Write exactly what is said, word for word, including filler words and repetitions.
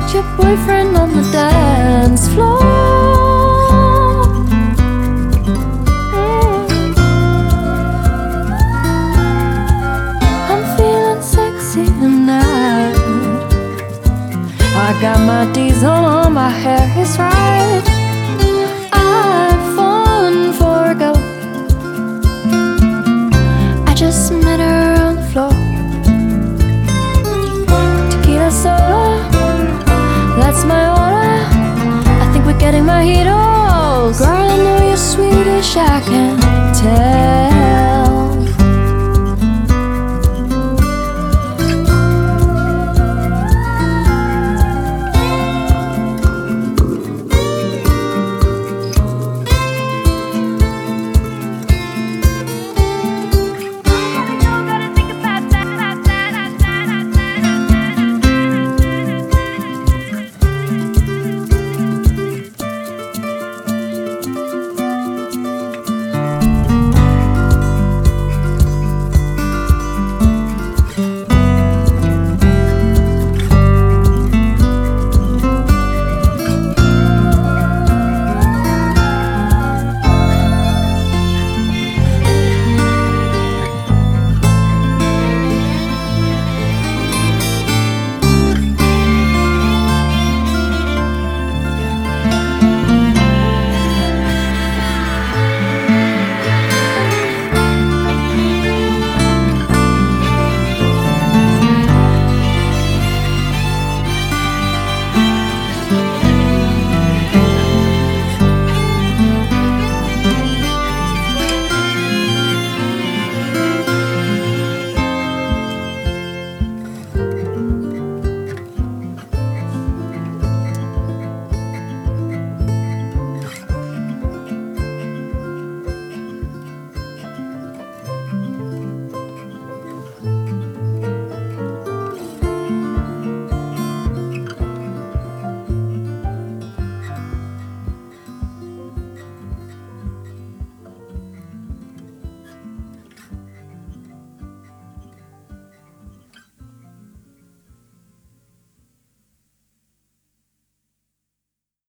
met your boyfriend on the dance floor. Mm. I'm feeling sexy tonight. I got my D's on, my hair is right. I've fallen for a go. I just met her on the floor. Tequila soda, that's my order. I think we're getting mojitos. Girl, I know you're Swedish, I can